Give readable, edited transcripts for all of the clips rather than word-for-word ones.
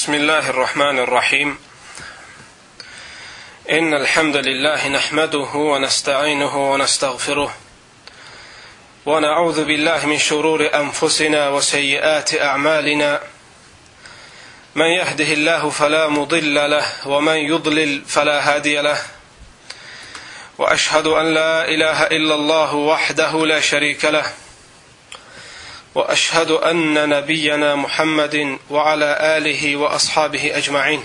بسم الله الرحمن الرحيم إن الحمد لله نحمده ونستعينه ونستغفره ونعوذ بالله من شرور أنفسنا وسيئات أعمالنا من يهده الله فلا مضل له ومن يضلل فلا هادي له وأشهد أن لا إله إلا الله وحده لا شريك له وأشهد أن نبينا محمد وعلى آله وأصحابه أجمعين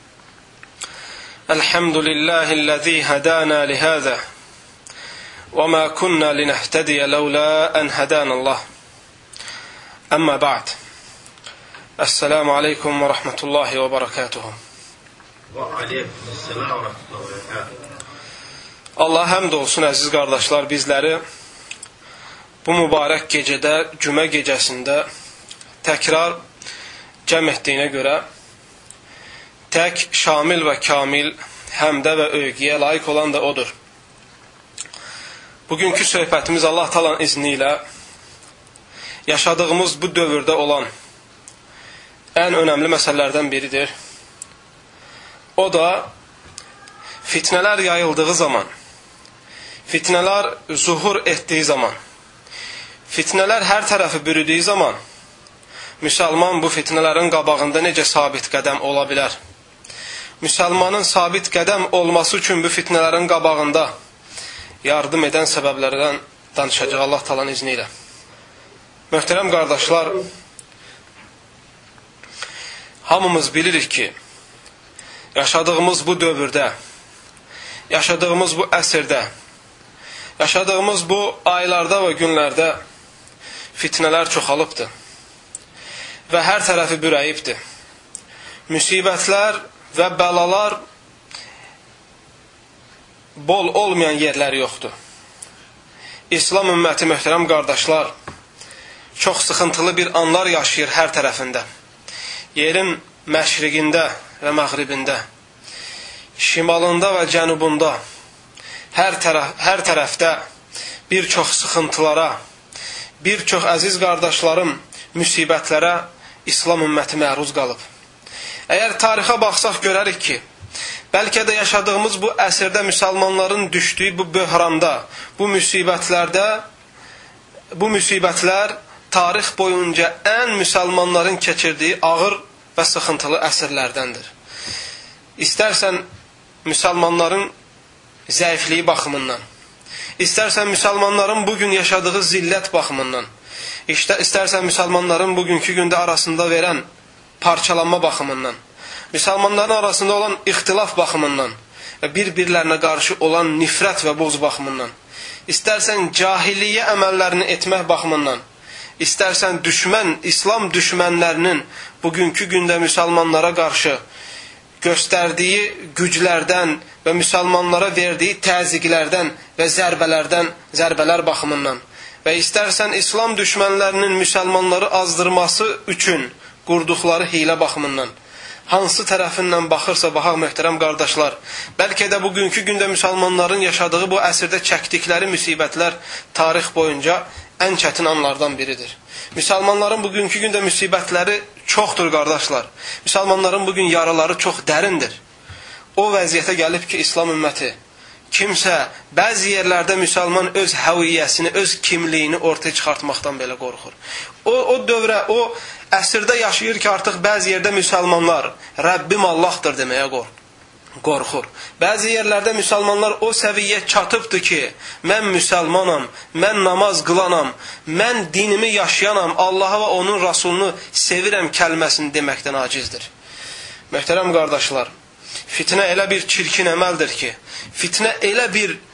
الحمد لله الذي هدانا لهذا وما كنا لنهتدي لولا أن هدانا الله أما بعد السلام عليكم ورحمة الله وبركاته. وعليكم السلام ورحمة الله وبركاته. Allah həmd olsun əziz qardaşlar, bizləri bu mübarək gecədə, cümə gecəsində təkrar cəm etdiyinə görə tək şamil və kamil həmdə və övgüyə layiq olan da odur. Bugünkü söhbətimiz Allah Taala'nın izni ilə yaşadığımız bu dövrdə olan ən önəmli məsələlərdən biridir. O da fitnələr yayıldığı zaman, fitnələr zuhur etdiyi zaman, fitnələr hər tərəfi bürüdüyü zaman müsəlman bu fitnələrin qabağında necə sabit qədəm ola bilər? Müsəlmanın sabit qədəm olması üçün bu fitnələrin qabağında yardım edən səbəblərdən danışacaq Allah Taala'nın izni ilə. Möhtərəm qardaşlar, hamımız bilirik ki, yaşadığımız bu dövrdə, yaşadığımız bu əsrdə, yaşadığımız bu aylarda və günlərdə fitnələr çoxalıbdır və hər tərəfi bürəyibdir. Müsibətlər və bəlalar bol olmayan yerləri yoxdur. İslam ümməti, möhtərəm qardaşlar, çox sıxıntılı bir anlar yaşayır hər tərəfində. Yerin məşriqində və məğribində, şimalında və cənubunda, hər tərəfdə bir çox sıxıntılara, bir çox əziz qardaşlarım müsibətlərə İslam ümməti məruz qalıb. Əgər tarixə baxsaq görərik ki, bəlkə də yaşadığımız bu əsrdə müsəlmanların düşdüyü bu böhranda, bu müsibətlər tarix boyunca ən müsəlmanların keçirdiyi ağır və sıxıntılı əsrlərdəndir. İstərsən müsəlmanların zəifliyi baxımından, İstərsən müsəlmanların bugün yaşadığı zillət baxımından, İstərsən müsəlmanların bugünkü gündə arasında verən parçalanma baxımından, müsəlmanların arasında olan ixtilaf baxımından və bir-birlərinə qarşı olan nifrət və boz baxımından, İstərsən cahiliyyə əməllərini etmək baxımından, İstərsən İslam düşmənlərinin bugünkü gündə müsəlmanlara qarşı göstərdiyi güclərdən və müsəlmanlara verdiyi təzyiqlərdən və zərbələr baxımından və istərsən İslam düşmənlərinin müsəlmanları azdırması üçün qurduqları hiylə baxımından, hansı tərəfindən baxırsa baxaq möhtərəm qardaşlar, bəlkə də bugünkü gündə müsəlmanların yaşadığı bu əsrdə çəkdikləri müsibətlər tarix boyunca ən çətin anlardan biridir. Müsəlmanların bugünkü gündə müsibətləri çoxdur qardaşlar. Müsəlmanların bugün yaraları çox dərindir. O vəziyyətə gəlib ki, İslam ümməti kimsə bəzi yerlərdə müsəlman öz həviyyəsini, öz kimliyini ortaya çıxartmaqdan belə qorxur. O dövrə, o əsrdə yaşayır ki, artıq bəzi yerdə müsəlmanlar Rəbbim Allahdır deməyə qorxur. Bəzi yerlərdə müsəlmanlar o səviyyə çatıbdır ki, mən müsəlmanam, mən namaz qılanam, mən dinimi yaşayanam, Allah'a və onun Rasulunu sevirəm kəlməsini deməkdən acizdir. Möhtərəm qardaşlar, fitnə elə bir çirkin əməldir ki, fitnə elə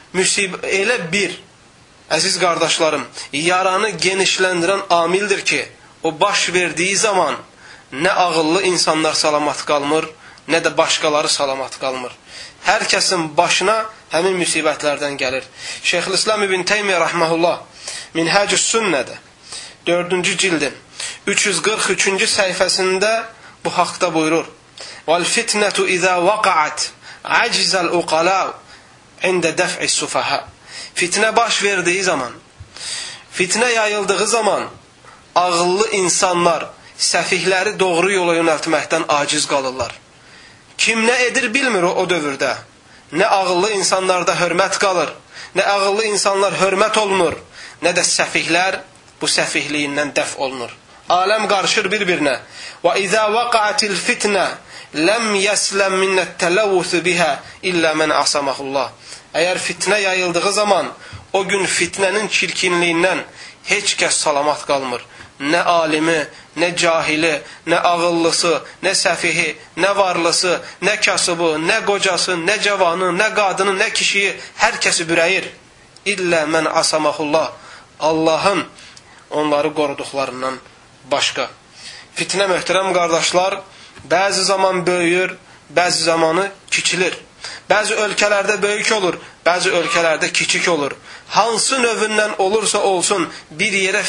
bir, əziz qardaşlarım, yaranı genişləndirən amildir ki, o baş verdiyi zaman nə ağıllı insanlar salamat qalmır, nə də başqaları salamat qalmır. Hər kəsin başına həmin müsibətlərdən gəlir. Şeyxülislam İbn Teymiyyə rəhməhullah Minhacus Sünnədə 4-cü cildin 343-cü səhifəsində bu haqda buyurur. وَالْفِتْنَةُ إِذَا وَقَعَتْ عَجِزَ الْعُقَلَاءُ عِنْدَ دَفْعِ السُّفَهَا. Fitnə baş verdiyi zaman, fitnə yayıldığı zaman ağıllı insanlar səfihləri doğru yola yönəltməkdən aciz qalırlar. Kim nə edir bilmir o dövrdə. Nə ağıllı insanlarda hörmət qalır, nə ağıllı insanlar hörmət olunur, nə də səfihlər bu səfihliyindən dəf olunur. Aləm qarışır bir-birinə. Və izə vaqa'atil fitnə ləm yəsləm minnət tələvvüsü bihə illə mən asaməhullah. Əgər fitnə yayıldığı zaman, o gün fitnənin çirkinliyindən heç kəs salamat qalmır. Nə alimi, nə cahili, nə ağıllısı, nə səfihi, nə varlısı, nə kasıbı, nə qocası, nə cavanı, nə qadını, nə kişiyi, hər kəsi bürəyir. İllə mən asaməhullah. Allahın onları qoruduqlarından başqa. Fitnə, möhtərəm qardaşlar, bəzi zaman böyüyür, bəzi zamanı kiçilir. Bəzi ölkələrdə böyük olur, bəzi ölkələrdə kiçik olur. Hansı növündən olursa olsun bir yerə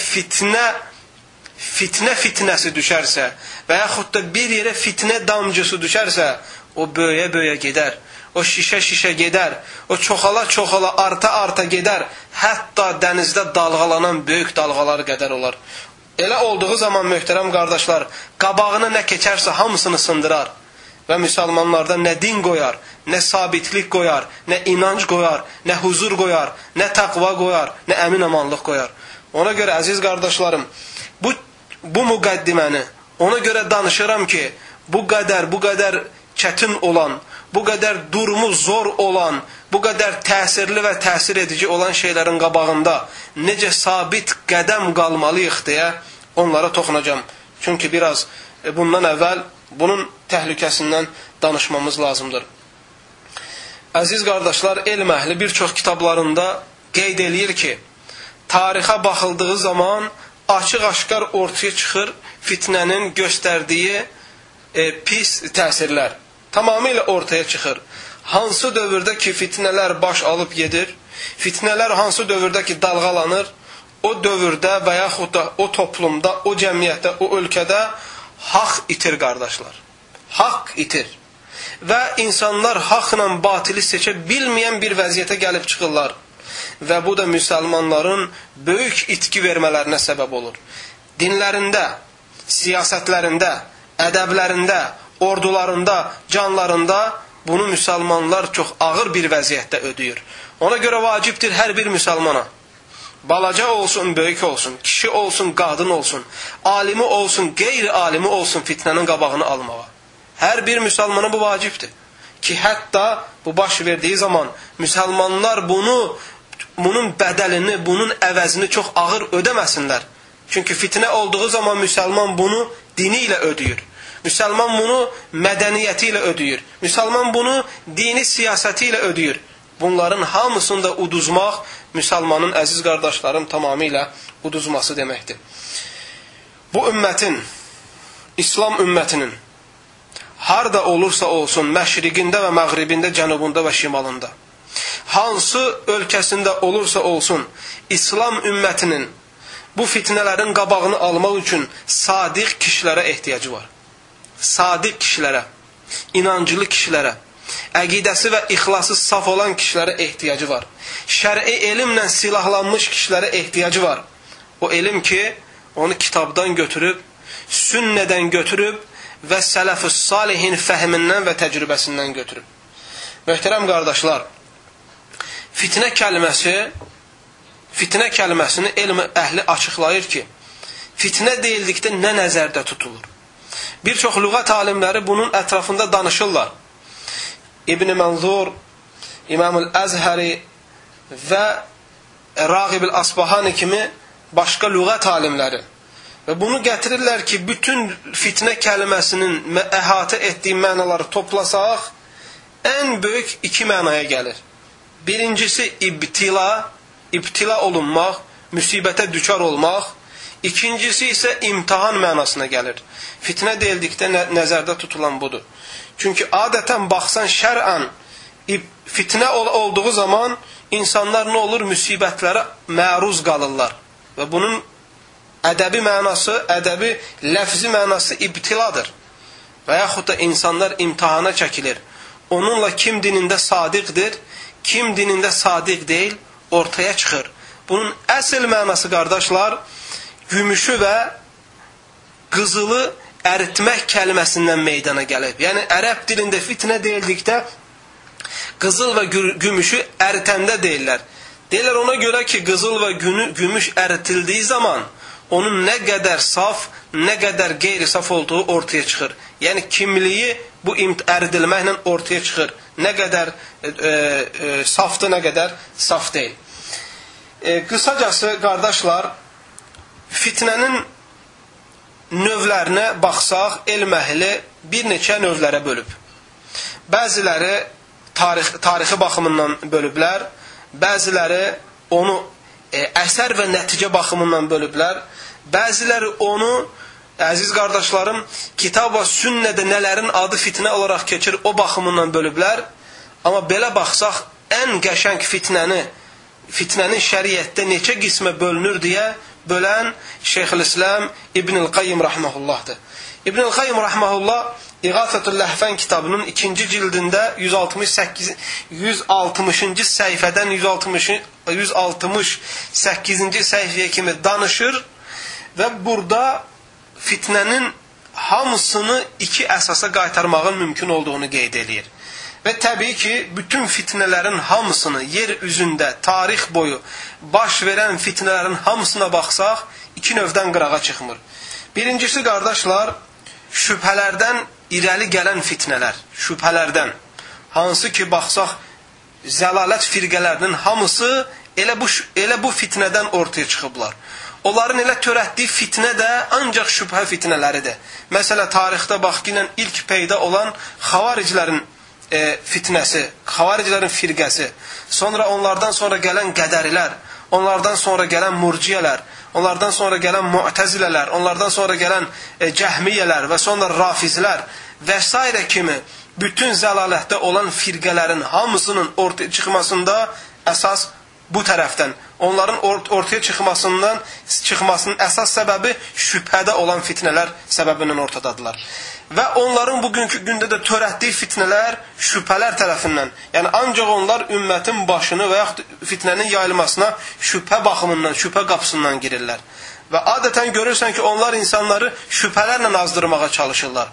fitnəsi düşərsə və yaxud da bir yerə fitnə damcısı düşərsə, o böyüyə gedər. O şişə gedər. O çoxala arta gedər. Hətta dənizdə dalğalanan böyük dalğalar qədər olar. Elə olduğu zaman, möhtərəm qardaşlar, qabağına nə keçərsə hamısını sındırar. Və müsəlmanlarda nə din qoyar, nə sabitlik qoyar, nə inanc qoyar, nə huzur qoyar, nə təqva qoyar, nə əmin-amanlıq qoyar. Ona görə, əziz qardaşlarım, bu müqəddiməni ona görə danışıram ki, bu qədər çətin olan, bu qədər durumu zor olan, bu qədər təsirli və təsir edici olan şeylərin qabağında necə sabit qədəm qalmalıyıq deyə onlara toxunacağım. Çünki biraz bundan əvvəl bunun təhlükəsindən danışmamız lazımdır. Əziz qardaşlar, elm əhli bir çox kitablarında qeyd eləyir ki, tarixə baxıldığı zaman açıq-aşkar ortaya çıxır fitnənin göstərdiyi pis təsirlər. Tamamilə ortaya çıxır. Hansı dövrdə ki fitnələr baş alıb gedir, fitnələr hansı dövrdə ki dalğalanır, o dövrdə və yaxud da o toplumda, o cəmiyyətdə, o ölkədə haqq itir qardaşlar. Haqq itir. Və insanlar haqla batili seçə bilməyən bir vəziyyətə gəlib çıxırlar. Və bu da müsəlmanların böyük itki vermələrinə səbəb olur. Dinlərində, siyasətlərində, ədəblərində, ordularında, canlarında bunu müsəlmanlar çox ağır bir vəziyyətdə ödəyir. Ona görə vacibdir hər bir müsəlmana, balaca olsun, böyük olsun, kişi olsun, qadın olsun, alimi olsun, qeyri-alimi olsun fitnənin qabağını almağa. Hər bir müsəlmana bu vacibdir. Ki hətta bu baş verdiyi zaman müsəlmanlar bunun bədəlini, bunun əvəzini çox ağır ödəməsinlər. Çünki fitnə olduğu zaman müsəlman bunu dini ilə ödəyir. Müsəlman bunu mədəniyyəti ilə ödəyir. Müsəlman bunu dini siyasəti ilə ödəyir. Bunların hamısını da uduzmaq müsəlmanın, əziz qardaşlarım, tamamilə uduzması deməkdir. Bu ümmətin, İslam ümmətinin harda olursa olsun, məşriqində və məğribində, cənubunda və şimalında, hansı ölkəsində olursa olsun, İslam ümmətinin bu fitnələrin qabağını almaq üçün sadiq kişilərə ehtiyacı var. Sadiq kişilərə, inancılı kişilərə, əqidəsi və ixlası saf olan kişilərə ehtiyacı var. Şər'i elmlə silahlanmış kişilərə ehtiyacı var. O elm ki, onu kitabdan götürüb, sünnədən götürüb və sələf-ü salihin fəhmindən və təcrübəsindən götürüb. Möhtərəm qardaşlar, fitnə kəlməsini elm əhli açıqlayır ki, fitnə deyildikdə nə nəzərdə tutulur? Bir çox lüğət alimləri bunun ətrafında danışırlar. İbn-i Mənzur, İmam-ül Əzhəri və Rağib-ül Asbahani kimi başqa lüğət alimləri. Və bunu gətirirlər ki, bütün fitnə kəlməsinin əhatə etdiyi mənaları toplasaq, ən böyük iki mənaya gəlir. Birincisi ibtila olunmaq, müsibətə düçar olmaq. İkincisi isə imtihan mənasına gəlir. Fitnə deyildikdə nəzərdə tutulan budur. Çünki adətən baxsan şər'ən fitnə olduğu zaman insanlar nə olur? Müsibətlərə məruz qalırlar. Və bunun ədəbi mənası, ədəbi ləfzi mənası ibtiladır. Və yaxud da insanlar imtihana çəkilir. Onunla kim dinində sadiqdir, kim dinində sadiq deyil, ortaya çıxır. Bunun əsl mənası, qardaşlar, gümüşü və qızılı əritmək kəlməsindən meydana gəlib. Yəni ərəb dilində fitnə deyildikdə qızıl və gümüşü əritəndə deyirlər. Deyirlər ona görə ki, qızıl və gümüş əritildiyi zaman onun nə qədər saf, nə qədər qeyri-saf olduğu ortaya çıxır. Yəni kimliyi bu əridilməklə ortaya çıxır. Nə qədər safdır, nə qədər saf deyil. Qısacası, qardaşlar, fitnənin növlərinə baxsaq, elm əhli bir neçə növlərə bölüb. Bəziləri tarixi baxımından bölüblər, bəziləri onu əsər və nəticə baxımından bölüblər, bəziləri onu, əziz qardaşlarım, kitab və sünnədə nələrin adı fitnə olaraq keçir, o baxımından bölüblər. Amma belə baxsaq, ən qəşəng fitnənin şəriətdə neçə qismə bölünür deyə bölən Şeyxülislam İbn-i Qayyim Rahməhullahdır. İbn-i Qayyim Rahməhullah İğathətul Ləhfən kitabının 2-ci cildində 160-cı səhifədən 168-ci səhifəyə kimi danışır və burada fitnənin hamısını iki əsasa qaytarmağın mümkün olduğunu qeyd edir. Və təbii ki, bütün fitnələrin hamısını yer üzündə, tarix boyu baş verən fitnələrin hamısına baxsaq, iki növdən qırağa çıxmır. Birincisi, qardaşlar, şübhələrdən irəli gələn fitnələr, şübhələrdən. Hansı ki, baxsaq, zəlalət firqələrinin hamısı elə bu fitnədən ortaya çıxıblar. Onların elə törətdiyi fitnə də ancaq şübhə fitnələridir. Məsələn, tarixdə bax ki, ilk peyda olan xavariclərin fitnəsi, xavariclərin firqəsi, sonra onlardan sonra gələn qədərilər, onlardan sonra gələn murciyələr, onlardan sonra gələn mu'təzilələr, onlardan sonra gələn cəhmiyyələr və sonra rafizlər və s. kimi bütün zəlalətdə olan firqələrin hamısının ortaya çıxmasında əsas bu tərəfdən, onların ortaya çıxmasının əsas səbəbi şübhədə olan fitnələr səbəbindən ortadadılar. Və onların bugünkü gündə də törətdiyi fitnələr şübhələr tərəfindən, yəni ancaq onlar ümmətin başını və yaxud fitnənin yayılmasına şübhə baxımından, şübhə qapısından girirlər. Və adətən görürsən ki, onlar insanları şübhələrlə azdırmağa çalışırlar.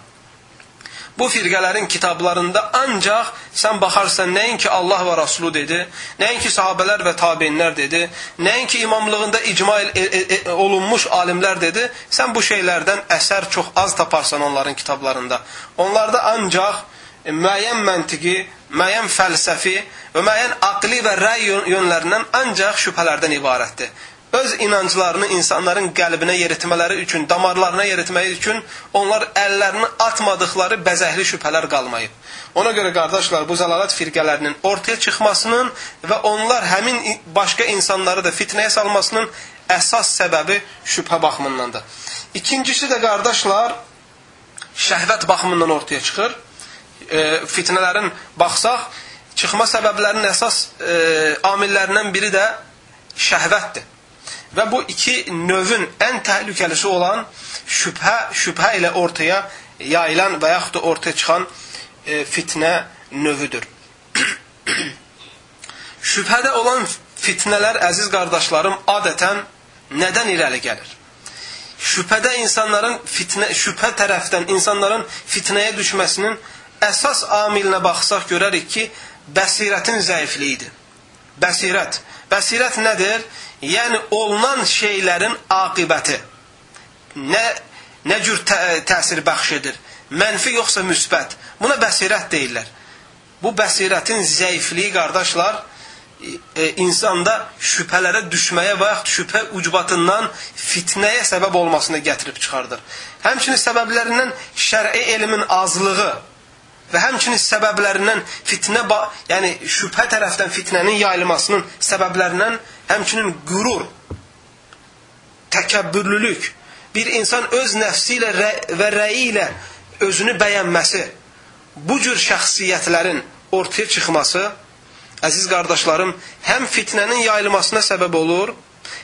Bu firqələrin kitablarında ancaq sən baxarsan nəinki Allah və Rasulü dedi, nəinki sahabələr və tabeinlər dedi, nəinki imamlığında icma olunmuş alimlər dedi, sən bu şeylərdən əsər çox az taparsan onların kitablarında. Onlarda ancaq müəyyən məntiqi, müəyyən fəlsəfi və müəyyən aqli və rəy yönlərindən ancaq şübhələrdən ibarətdir. Öz inanclarını insanların qəlbinə yeritmələri üçün, damarlarına yeritməyi üçün onlar əllərini atmadıqları bəzəkli şübhələr qalmayıb. Ona görə qardaşlar, bu zəlalət firqələrinin ortaya çıxmasının və onlar həmin başqa insanları da fitnəyə salmasının əsas səbəbi şübhə baxımındandır. İkincisi də qardaşlar, şəhvət baxımından ortaya çıxır. Fitnələrin baxsaq, çıxma səbəblərinin əsas amillərindən biri də şəhvətdir. Və bu iki növün ən təhlükəlisi olan şübhə ilə ortaya yayılan və yaxud da ortaya çıxan fitnə növüdür. Şübhədə olan fitnələr, əziz qardaşlarım, adətən nədən irəli gəlir? Şübhədə insanların şübhə tərəfdən insanların fitnəyə düşməsinin əsas amilinə baxsaq görərik ki, bəsirətin zəifliyidir. Bəsirət nədir? Yəni olunan şeylərin aqibəti nə cür təsir bəxş edir? Mənfi yoxsa müsbət? Buna bəsirət deyirlər. Bu bəsirətin zəifliyi, qardaşlar, insanda şübhələrə düşməyə və yaxud şübhə ucbatından fitnəyə səbəb olmasını gətirib çıxardır. Həmçinin səbəblərindən şər'i elmin azlığı və həmçinin səbəblərindən yəni şübhə tərəfdən fitnənin yayılmasının səbəblərindən həmçinin qürur, təkəbbürlülük, bir insan öz nəfsi ilə və rəyi ilə özünü bəyənməsi, bu cür şəxsiyyətlərin ortaya çıxması, əziz qardaşlarım, həm fitnənin yayılmasına səbəb olur,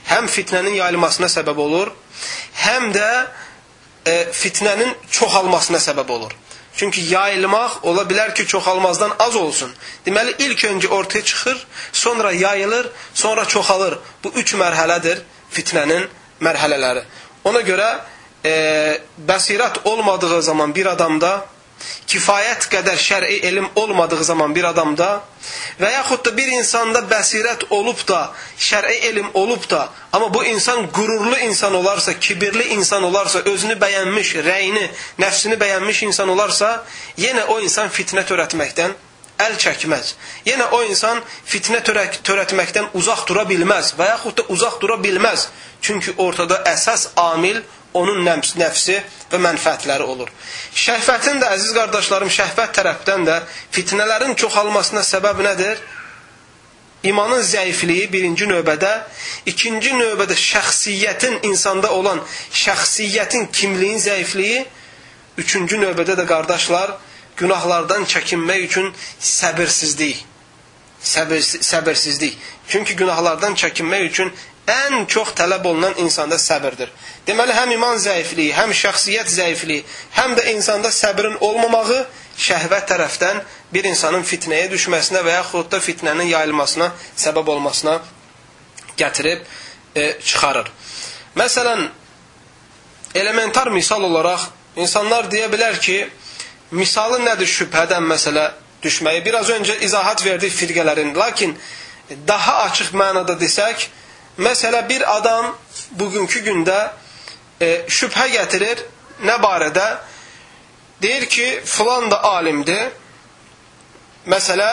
həm də fitnənin çoxalmasına səbəb olur. Çünki yayılmaq ola bilər ki, çoxalmazdan az olsun. Deməli, ilk öncə ortaya çıxır, sonra yayılır, sonra çoxalır. Bu 3 mərhələdir fitnənin mərhələləri. Ona görə bəsirət olmadığı zaman bir adamda, kifayət qədər şər'i elm olmadığı zaman bir adamda və yaxud da bir insanda bəsirət olub da, şər'i elm olub da, amma bu insan qürurlu insan olarsa, kibirli insan olarsa, özünü bəyənmiş, rəyini, nəfsini bəyənmiş insan olarsa, yenə o insan fitnə törətməkdən əl çəkməz. Yenə o insan fitnə törətməkdən uzaq dura bilməz və yaxud da uzaq dura bilməz. Çünki ortada əsas amil onun nəfsi və mənfəətləri olur. Şəhvətin də, əziz qardaşlarım, şəhvət tərəfdən də fitnələrin çoxalmasına səbəb nədir? İmanın zəifliyi birinci növbədə, ikinci növbədə şəxsiyyətin, insanda olan şəxsiyyətin, kimliyin zəifliyi, üçüncü növbədə də qardaşlar, günahlardan çəkinmək üçün səbirsizlik. Səbirsizlik. Çünki günahlardan çəkinmək üçün ən çox tələb olunan insanda səbirdir. Deməli, həm iman zəifliyi, həm şəxsiyyət zəifliyi, həm də insanda səbrin olmamağı şəhvət tərəfdən bir insanın fitnəyə düşməsinə və yaxud da fitnənin yayılmasına, səbəb olmasına gətirib çıxarır. Məsələn, elementar misal olaraq insanlar deyə bilər ki, misalı nədir şübhədən məsələ düşməyi? Biraz öncə izahat verdik firqələrin. Lakin daha açıq mənada desək, məsələ bir adam bugünkü gündə şübhə gətirir. Nə barədə? Deyir ki, filan da alimdir. Məsələ,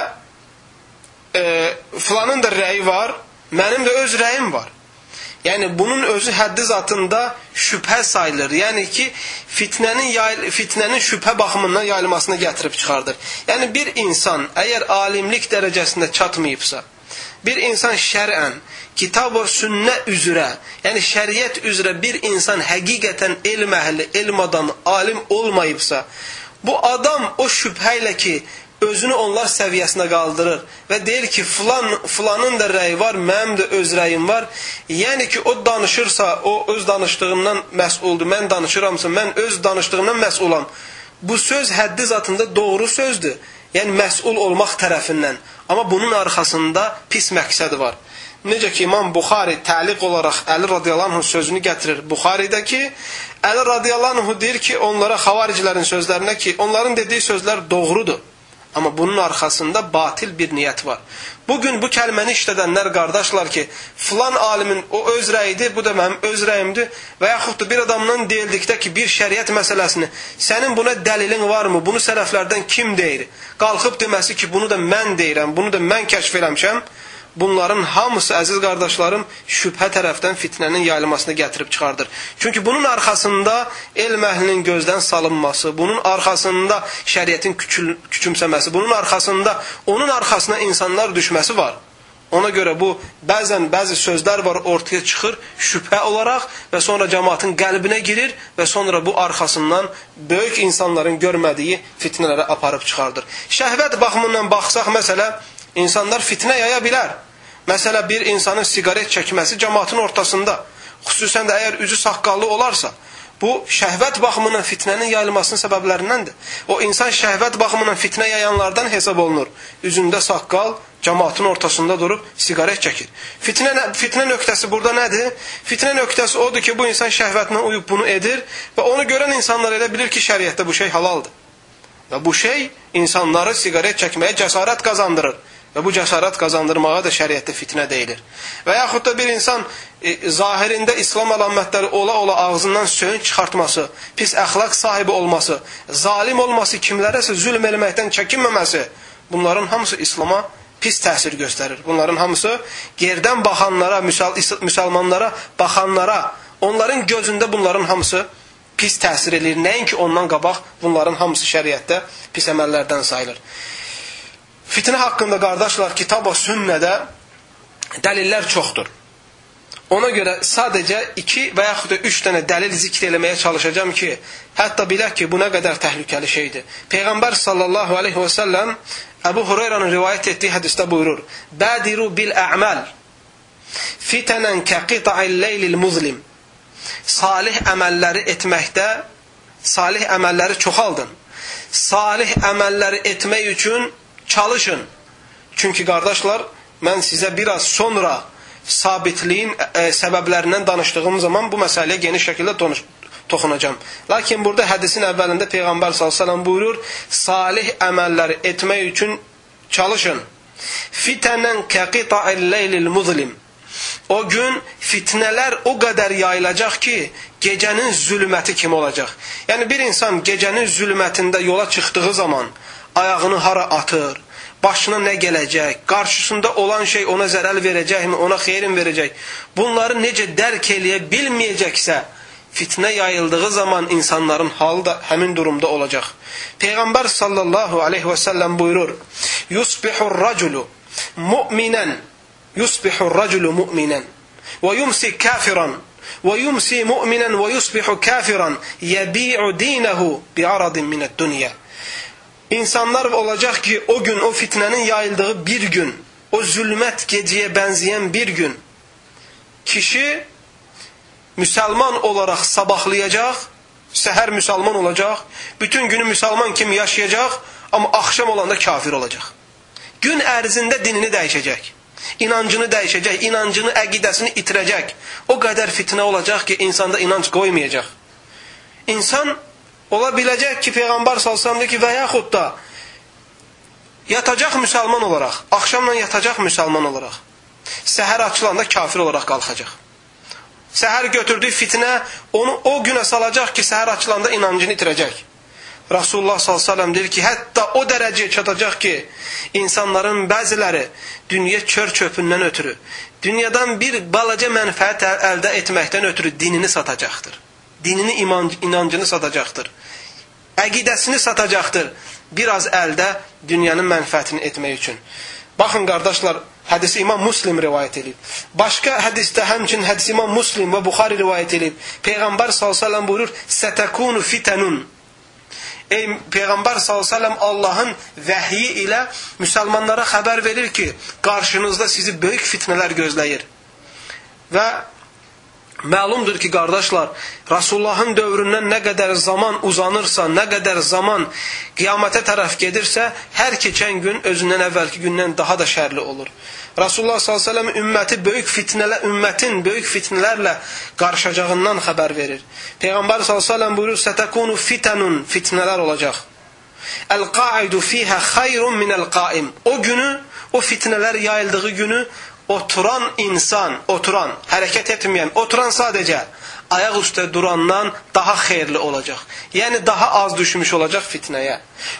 filanın da rəyi var, mənim də öz rəyim var. Yəni, bunun özü həddi zatında şübhə sayılır. Yəni ki, fitnənin şübhə baxımından yayılmasına gətirib çıxardır. Yəni, bir insan əgər alimlik dərəcəsində çatmayıbsa, bir insan şərən, kitab və sünnə üzrə, yəni şəriət üzrə bir insan həqiqətən elm əhli, elm adamı, alim olmayıbsa, bu adam o şübhə ilə ki, özünü onlar səviyyəsinə qaldırır və deyir ki, filanın da rəyi var, mənim də öz rəyim var. Yəni ki, o danışırsa, o öz danışdığından məsuldur, mən danışıramsa, mən öz danışdığımdan məsulam. Bu söz həddi zatında doğru sözdür, yəni məsul olmaq tərəfindən. Amma bunun arxasında pis məqsədi var. Necə ki, İmam Buxari təliq olaraq Əli radiyallahu anh sözünü gətirir Buxaridəki, Əli radiyallahu anh deyir ki, onlara xavaricilərin sözlərinə ki, onların dediyi sözlər doğrudur. Amma bunun arxasında batil bir niyyət var. Bugün bu kəlməni işlədənlər qardaşlar ki, filan alimin o öz rəyidir, bu da mənim öz rəyimdir və yaxud da bir adamdan deyildikdə ki, bir şəriət məsələsini, sənin buna dəlilin varmı, bunu sələflərdən kim deyir? Qalxıb deməsi ki, bunu da mən deyirəm, bunu da mən kəşf eləmişəm. Bunların hamısı, əziz qardaşlarım, şübhə tərəfdən fitnənin yayılmasını gətirib çıxardır. Çünki bunun arxasında elm əhlinin gözdən salınması, bunun arxasında şəriətin küçümsəməsi, bunun arxasında onun arxasına insanlar düşməsi var. Ona görə bu bəzi sözlər var ortaya çıxır şübhə olaraq və sonra cəmaatın qəlbinə girir və sonra bu arxasından böyük insanların görmədiyi fitnələrə aparıb çıxardır. Şəhvət baxımından baxsaq məsələ, İnsanlar fitnə yaya bilər. Məsələ, bir insanın siqaret çəkməsi cəmaatın ortasında, xüsusən də əgər üzü saqqallı olarsa, bu şəhvət baxımından fitnənin yayılmasının səbəblərindəndir. O insan şəhvət baxımından fitnə yayanlardan hesab olunur. Üzündə saqqal, cəmaatın ortasında durub siqaret çəkir. Fitnə nöqtəsi burada nədir? Fitnə nöqtəsi odur ki, bu insan şəhvətinə uyub bunu edir və onu görən insanlar elə bilir ki, şəriətdə bu şey halaldır. Və bu şey insanları siqaret çəkməyə cəsarət qazandırır. Və bu cəsarət qazandırmağa da şəriətdə fitnə deyilir. Və yaxud da bir insan zahirində İslam əlamətləri ola-ola ağzından söyünt çıxartması, pis əxlaq sahibi olması, zalim olması, kimlərəsə zülm eləməkdən çəkinməməsi, bunların hamısı İslama pis təsir göstərir. Bunların hamısı gerdən baxanlara, müsəlmanlara baxanlara, onların gözündə bunların hamısı pis təsir edir. Nəinki ondan qabaq bunların hamısı şəriətdə pis əməllərdən sayılır. Fitnə haqqında qardaşlar, kitab və sünnədə dəlillər çoxdur. Ona görə sadəcə 2 və yaxud da 3 dənə dəlil zikr eləməyə çalışacağım ki, hətta bilək ki, bu nə qədər təhlükəli şeydir. Peyğəmbər sallallahu aleyhi və səlləm Əbu Hureyranın rivayət etdiyi hədisdə buyurur: "Badiru bil a'mal fitanan kaqita'il leylil muzlim." Salih əməlləri etməkdə, salih əməlləri çoxaldın. Salih əməlləri etmək üçün çalışın. Çünki qardaşlar, mən sizə biraz sonra sabitliyin səbəblərindən danışdığım zaman bu məsələyə geniş şəkildə toxunacağım. Lakin burada hədisin əvvəlində Peyğəmbər s.ə.v buyurur, salih əməlləri etmək üçün çalışın. Fitənən kəqita'il leylil muzlim. O gün fitnələr o qədər yayılacaq ki, gecənin zülməti kimi olacaq. Yəni bir insan gecənin zülmətində yola çıxdığı zaman ayağını hara atır, başına nə gələcək, qarşısında olan şey ona zərər verəcəkmi, ona xeyrin verəcək. Bunları necə dərk eləyə bilməyəcəksə, fitnə yayıldığı zaman insanların halı da həmin durumda olacaq. Peyğəmbər sallallahu aleyhi və səlləm buyurur, Yusbihur raculu mu'minən, Yusbihur raculu mu'minən, və yumsi kafiran, və yumsi mu'minən, və yusbihu kafiran, yəbi'u dinəhu bi'aradin minəd dünya. İnsanlar olacaq ki, o gün, o fitnənin yayıldığı bir gün, o zülmət gecəyə bənzəyən bir gün, kişi müsəlman olaraq sabahlayacaq, səhər müsəlman olacaq, bütün günü müsəlman kimi yaşayacaq, amma axşam olanda kafir olacaq. Gün ərzində dinini dəyişəcək, inancını dəyişəcək, inancını, əqidəsini itirəcək. O qədər fitnə olacaq ki, insanda inanc qoymayacaq. İnsan ola biləcək ki, Peyğəmbər s.ə.v deyir ki, və yaxud da yatacaq müsəlman olaraq, axşamla yatacaq müsəlman olaraq, səhər açılanda kafir olaraq qalxacaq. Səhər götürdüyü fitnə onu o günə salacaq ki, səhər açılanda inancını itirəcək. Rasulullah s.ə.v deyir ki, hətta o dərəcəyə çatacaq ki, insanların bəziləri dünya çör-çöpündən ötürü, dünyadan bir balaca mənfəət əldə etməkdən ötürü dinini satacaqdır. Dinini, inancını satacaqdır. Əqidəsini satacaqdır. Biraz əldə dünyanın mənfəətini etmək üçün. Baxın qardaşlar, hədisi İmam Muslim rivayət edib. Başqa hədisdə həmçinin hədisi İmam Muslim və Buxari rivayət edib. Peyğəmbər s.ə.v buyurur, Sətəkunu fitənun. Ey Peyğəmbər s.ə.v Allahın vəhyi ilə müsəlmanlara xəbər verir ki, qarşınızda sizi böyük fitnələr gözləyir. Və məlumdur ki, qardaşlar, Rasulullahın dövründən nə qədər zaman uzanırsa, nə qədər zaman qiyamətə tərəf gedirsə, hər keçən gün özündən əvvəlki gündən daha da şərli olur. Rasulullah s.ə.v ümmətin böyük fitnələrlə qarşıacağından xəbər verir. Peyğəmbər s.ə.v buyurur, Sətəkunu fitənun, fitnələr olacaq. Əl-qaidu fiyhə xayrun minəl-qaim. O günü, o fitnələr yayıldığı günü, oturan insan, oturan, hərəkət etməyən, oturan sadəcə ayaq üstə durandan daha xeyirli olacaq. Yəni daha az düşmüş olacaq fitnəyə.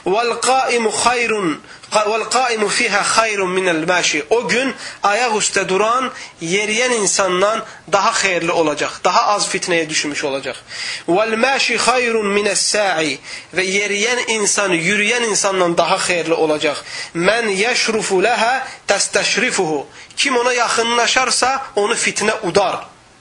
Vəl-qaimu fiyhə xayrun minəl-məşi. O gün ayaq üstə duran, yeriyən insandan daha xeyirli olacaq. Daha az fitnəyə düşmüş olacaq. Vəl-məşi xayrun minəs-sə'i. Və yeriyən insan, yürüyən insandan daha xeyirli olacaq. Mən yəşrufu ləhə təstəşrifuhu. Kim ona yaxınlaşarsa, onu fitnə udar.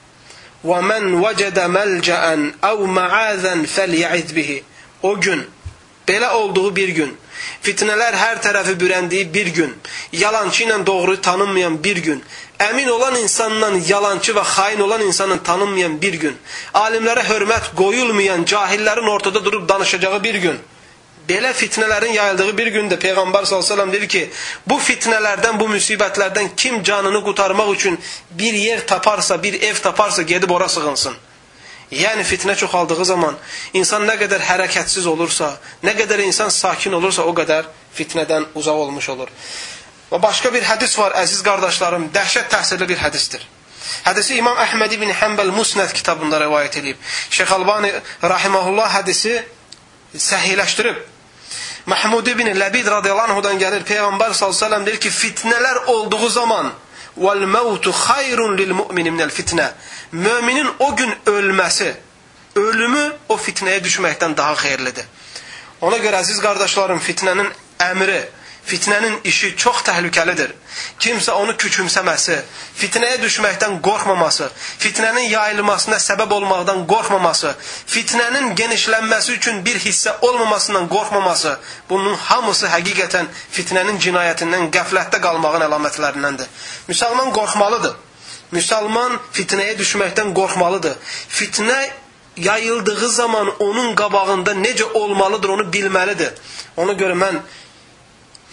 وَمَنْ وَجَدَ مَلْجَأً اَوْ مَعَاذًا فَلْيَعِذْ بِهِ. O gün, belə olduğu bir gün, fitnələr hər tərəfi bürəndiyi bir gün, yalancı ilə doğru tanınmayan bir gün, əmin olan insanla yalancı və xain olan insanla tanınmayan bir gün, alimlərə hörmət qoyulmayan cahillərin ortada durub danışacağı bir gün, belə fitnələrin yayıldığı bir gündə Peyğəmbər s.ə.v dedi ki, bu fitnələrdən, bu müsibətlərdən kim canını qurtarmaq üçün bir yer taparsa, bir ev taparsa, gedib ora sığınsın. Yəni fitnə çoxaldığı zaman insan nə qədər hərəkətsiz olursa, nə qədər insan sakin olursa, o qədər fitnədən uzaq olmuş olur. Və başqa bir hədis var, əziz qardaşlarım, dəhşət təsirli bir hədisdir. Hədisi İmam Əhməd ibn Həmbəl Musnəd kitabında rivayət edib. Şeyx Albani rahiməhullah hədisi səhihləşdirib. Mahmud ibn Ləbid radiyallahu anhudan gəlir, Peyğəmbər s.ə.v deyir ki, fitnələr olduğu zaman وَالْمَوْتُ خَيْرٌ لِلْمُؤْمِنِ مِنَ الْفِتْنَةِ. Möminin o gün ölməsi, ölümü o fitnəyə düşməkdən daha xeyirlidir. Ona görə əziz qardaşlarım, fitnənin əmri, fitnənin işi çox təhlükəlidir. Kimsə onu küçümsəməsi, fitnəyə düşməkdən qorxmaması, fitnənin yayılmasına səbəb olmaqdan qorxmaması, fitnənin genişlənməsi üçün bir hissə olmamasından qorxmaması, bunun hamısı həqiqətən fitnənin cinayətindən, qəflətdə qalmağın əlamətlərindəndir. Müsəlman qorxmalıdır. Müsəlman fitnəyə düşməkdən qorxmalıdır. Fitnə yayıldığı zaman onun qabağında necə olmalıdır, onu bilməlidir. Ona görə mən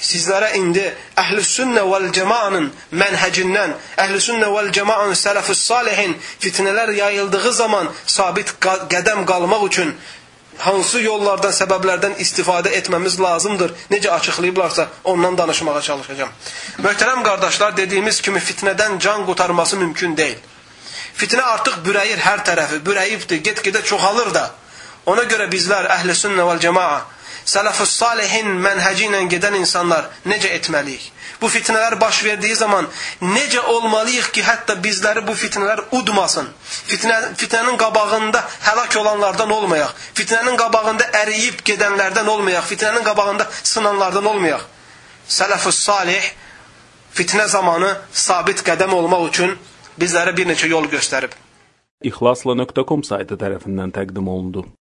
sizlərə indi Əhlüs-Sünnə vəl-Cəmaənin mənhəcindən, Əhlüs-Sünnə vəl-Cəmaənin sələfus-salihin fitnələr yayıldığı zaman sabit qədəm qalmaq üçün hansı yollardan, səbəblərdən istifadə etməmiz lazımdır, necə açıqlayıblarsa ondan danışmağa çalışacağım. Möhtərəm qardaşlar, dediyimiz kimi fitnədən can qurtarması mümkün deyil. Fitnə artıq bürəyir hər tərəfi, bürəyibdir, get-gedə çoxalır da. Ona görə bizlər Əhl-i-Sünnə vəl-Cəmaə, sələfus-salihin mənhəci ilə gedən insanlar necə etməliyik? Bu fitnələr baş verdiyi zaman necə olmalıyıq ki, hətta bizləri bu fitnələr udmasın? Fitnənin qabağında həlak olanlardan olmayaq. Fitnənin qabağında əriyib gedənlərdən olmayaq. Fitnənin qabağında sınanlardan olmayaq. Sələfus-salih fitnə zamanı sabit qədəm olmaq üçün bizlərə bir neçə yol göstərib. İxlasla.com saytı tərəfindən təqdim olundu.